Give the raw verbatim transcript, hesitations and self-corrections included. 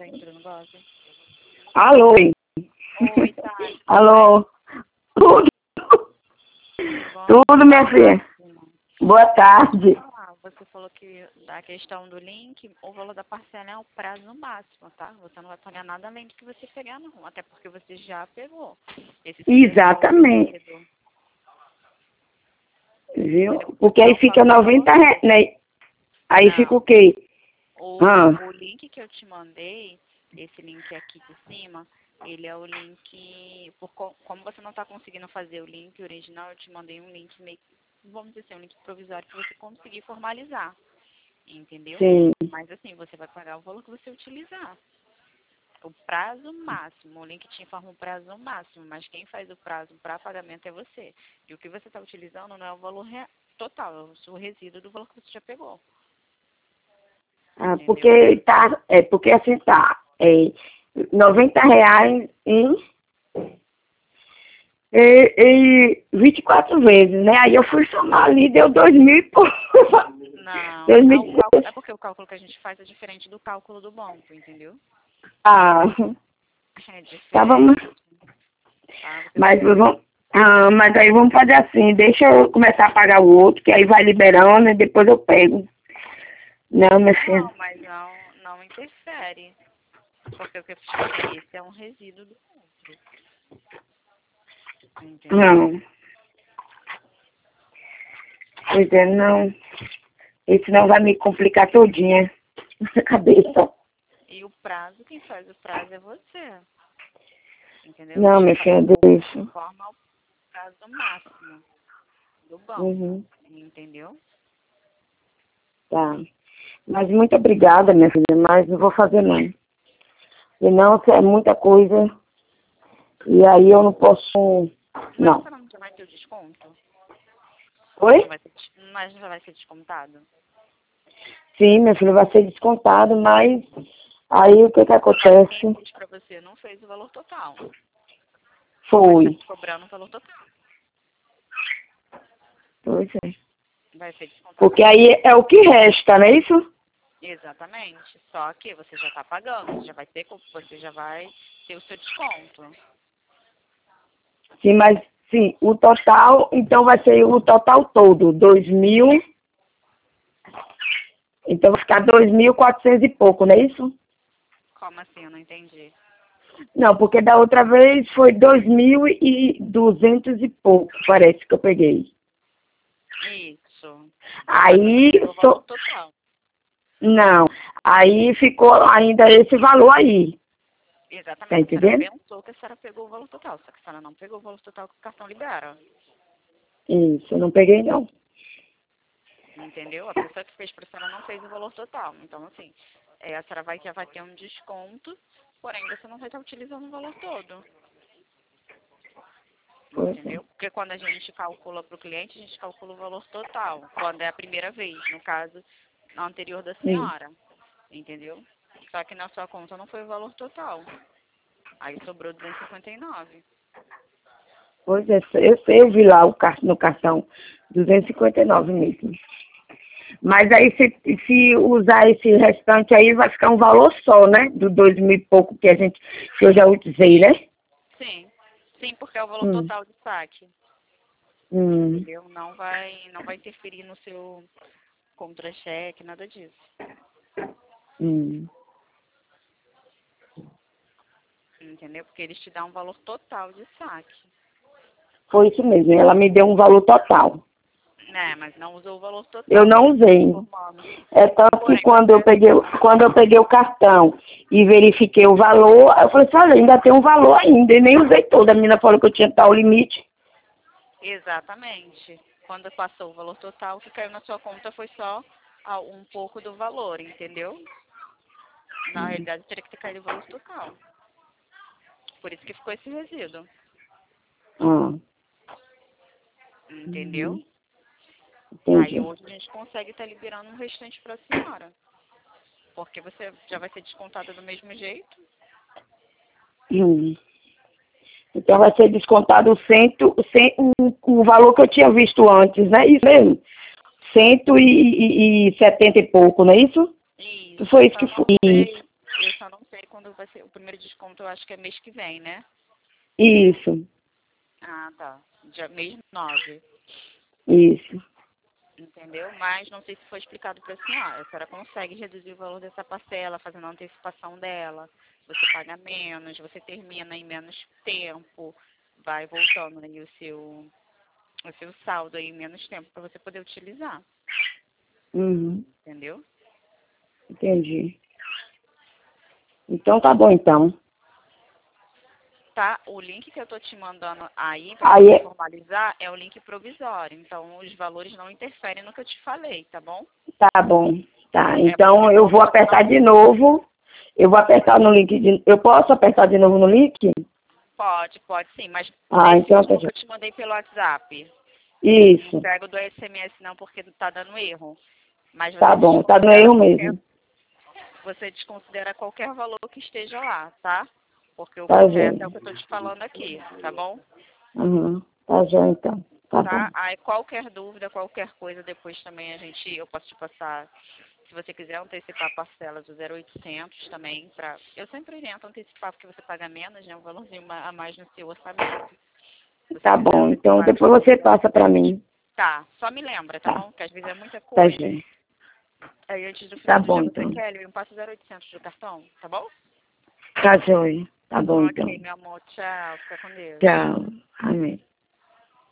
já entrou no negócio. Alô? Oi, tá. Alô? Tudo? Bom, Tudo, minha filha? Boa tarde. Ah, você falou que da questão do link, o valor da parcela é o prazo máximo, tá? Você não vai pagar nada além do que você pegar, não. Até porque você já pegou. Esse Exatamente. Viu? Porque aí fica noventa reais, né? Aí Não. fica o quê? O, Ah. o link que eu te mandei, esse link aqui de cima, ele é o link... Por, como você não está conseguindo fazer o link original, eu te mandei um link meio... Vamos dizer assim, um link provisório para você conseguir formalizar. Entendeu? Sim. Mas assim, você vai pagar o valor que você utilizar. O prazo máximo, o link te informa o prazo máximo, mas quem faz o prazo para pagamento é você. E o que você está utilizando não é o valor real, total, é o seu resíduo do valor que você já pegou. Ah, Entendeu? porque tá, é porque assim tá, é, noventa reais em, e, e vinte e quatro vezes, né? Aí eu fui somar ali, deu dois mil e pouco. Não, dois mil não o cálculo, é porque o cálculo que a gente faz é diferente do cálculo do banco, entendeu? Ah, É diferente. tá, vamos. Tá? Mas vamos, ah, mas aí vamos fazer assim, deixa eu começar a pagar o outro, que aí vai liberando e depois eu pego. Não, minha filha. Não, mas não, não interfere. Porque o que eu te falei, esse é um resíduo do outro. Entendeu? Não. Pois é, não. Esse não vai me complicar todinha a cabeça. E o prazo, quem faz o prazo é você. Entendeu? Não, minha filha, deixa. Informa o prazo máximo do banco. Uhum. Entendeu? Tá. Mas muito obrigada, minha filha, mas não vou fazer não. E não, é muita coisa. E aí eu não posso. Não. Mas já vai ter o desconto? Oi? Não vai ser, mas já vai ser descontado? Sim, minha filha, vai ser descontado, mas aí o que que acontece? Quem fez pra você não fez o valor total. Foi. Vai ser cobrando o valor total. Pois é. Vai ser descontado. Porque aí é o que resta, não é isso? Exatamente. Só que você já está pagando, você já vai ter, você já vai ter o seu desconto. Sim, mas sim, o total, então vai ser o total todo, dois mil. Então vai ficar dois mil e quatrocentos e pouco, não é isso? Como assim? Eu não entendi. Não, porque da outra vez foi dois mil e duzentos e pouco, parece que eu peguei. Isso. Aí, O valor so... total. não, aí ficou ainda esse valor aí. Exatamente. Tá A senhora entendendo? pensou que a senhora pegou o valor total, só que a senhora não pegou o valor total que o cartão libera. Isso, eu não peguei não. Entendeu? A pessoa que fez para a senhora não fez o valor total. Então, assim, é, a senhora vai, já vai ter um desconto, porém você não vai estar utilizando o valor todo. Pois é. Entendeu? Porque quando a gente calcula para o cliente, a gente calcula o valor total. Quando é a primeira vez, no caso, na anterior da senhora. Entendeu? Só que na sua conta não foi o valor total. Aí sobrou duzentos e cinquenta e nove. Pois é, eu sei, eu vi lá o car- no cartão, duzentos e cinquenta e nove mesmo. Mas aí se, se usar esse restante aí vai ficar um valor só, né? Do dois mil e pouco que a gente, que eu já utilizei, né? Sim. Sim, porque é o valor Hum. total de saque. Hum. Entendeu? Não vai, não vai interferir no seu contra-cheque, nada disso. Hum. Entendeu? Porque eles te dão um valor total de saque. Foi isso mesmo, ela me deu um valor total. Né, mas não usou o valor total. Eu não usei. É tanto que Porém, quando você- eu peguei, quando eu peguei o cartão e verifiquei o valor, eu falei assim, olha, ainda tem um valor ainda, e nem usei todo. A menina falou que eu tinha tal limite. Exatamente. Quando passou o valor total, o que caiu na sua conta foi só ah, um pouco do valor, entendeu? Na realidade, teria que ter caído o valor total. Por isso que ficou esse resíduo. Ah. Entendeu? Uhum. Aí Entendi. hoje a gente consegue estar liberando um restante para a senhora. Porque você já vai ser descontada do mesmo jeito. Hum. Então vai ser descontado o, cento, cem, o, o valor que eu tinha visto antes, né? Isso mesmo? Cento e, e, e setenta e pouco, não é isso? Isso. Foi Eu isso só que não foi. Isso. sei. Eu só não sei quando vai ser. O primeiro desconto eu acho que é mês que vem, né? Isso, Ah, tá. Dia, mês nove. isso. Entendeu? Mas não sei se foi explicado para a senhora. A senhora consegue reduzir o valor dessa parcela, fazendo a antecipação dela. Você paga menos, você termina em menos tempo, vai voltando aí o seu, o seu saldo aí em menos tempo para você poder utilizar. Uhum, Entendeu? entendi. Então tá bom, então. Tá? O link que eu tô te mandando aí para Aí, você é- formalizar é o link provisório. Então os valores não interferem no que eu te falei, tá bom? tá bom. Tá, É porque então eu como vou apertar de novo. Eu vou apertar no link de... Eu posso apertar de novo no link? pode, pode sim, mas Ah, nesse então tá último que já. eu te mandei pelo WhatsApp. Não Isso, pego do S M S não, porque tá dando erro. Mas tá você bom, tá no desconsidera erro qualquer, mesmo. você desconsidera qualquer valor que esteja lá, tá? Porque o Tá correto é o joia. que eu tô te falando aqui, tá bom? Uhum, tá joia então. Tá bom. Tá? Aí qualquer dúvida, qualquer coisa, depois também a gente, eu posso te passar, se você quiser antecipar a parcela do zero oitocentos também, pra, eu sempre oriento antecipar porque você paga menos, né? Um valorzinho ma- a mais no seu orçamento. Se você Tá quiser bom, então antecipar essa depois você parcela. passa pra mim. Tá, só me lembra, tá Tá, bom? Porque às vezes é muita tá coisa. joia. Aí antes do Tá final do bom dia você então. quer, eu passo zero oitocentos do cartão, tá bom? Tá joia. Tá bom então. Ok, meu amor, tchau, fica com Deus. Tchau. Amém.